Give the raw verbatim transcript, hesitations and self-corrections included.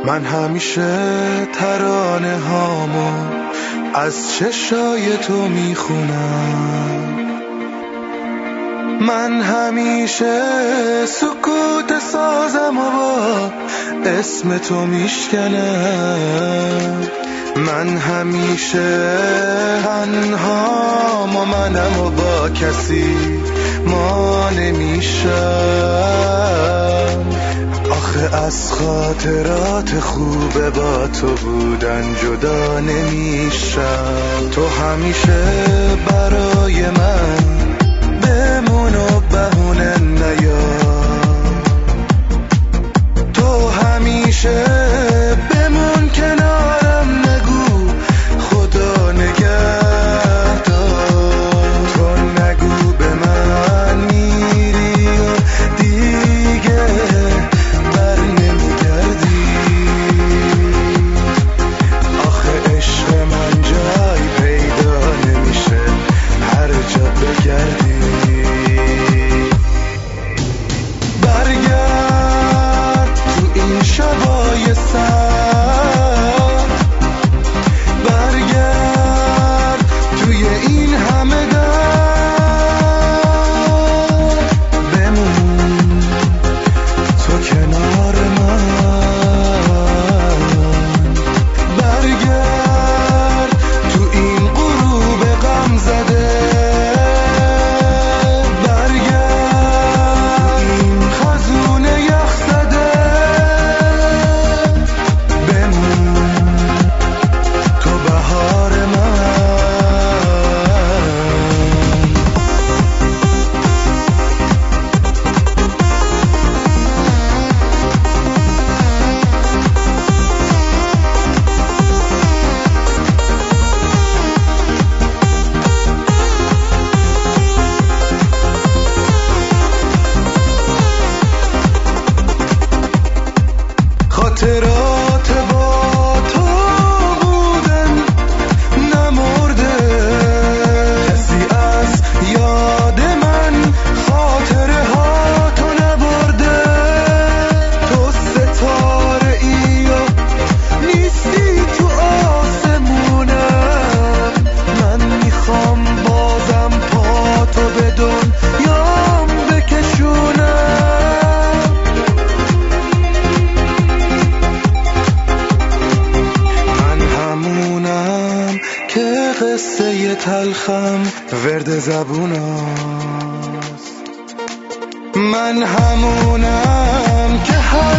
من همیشه ترانه هامو از چشای تو میخونم، من همیشه سکوت سازم و با اسم تو میشکنم، من همیشه تنهام و منم و با کسی ما نمیشم. آخه از خاطرات خوب با تو بودن جدا نمیشم. تو همیشه برای من بمون و بهونه نیار، تو همیشه بمون کنارم، نگو خدا نگهدار، تو نگو به من میری و دیگه بر نمیگردی. آخه عشق من جای پیدا نمیشه هر جا بگردی. برگرد تو این شبای سر، برگرد توی این همه در، بمون تو کنار من، برگرد تو این غروب غم زده، برگرد این خزون یخ زده، بمون تو بهار من. خاطرات با تو بودن نمرده، کسی از یاد من خاطره ها تو نبرده. تو ستاره ای و نیستی تو آسمونم، من میخوام بازم پا تو به دنیام بکشونم. من همونم که قصه تلخم ورد زبوناست، من همونم که هر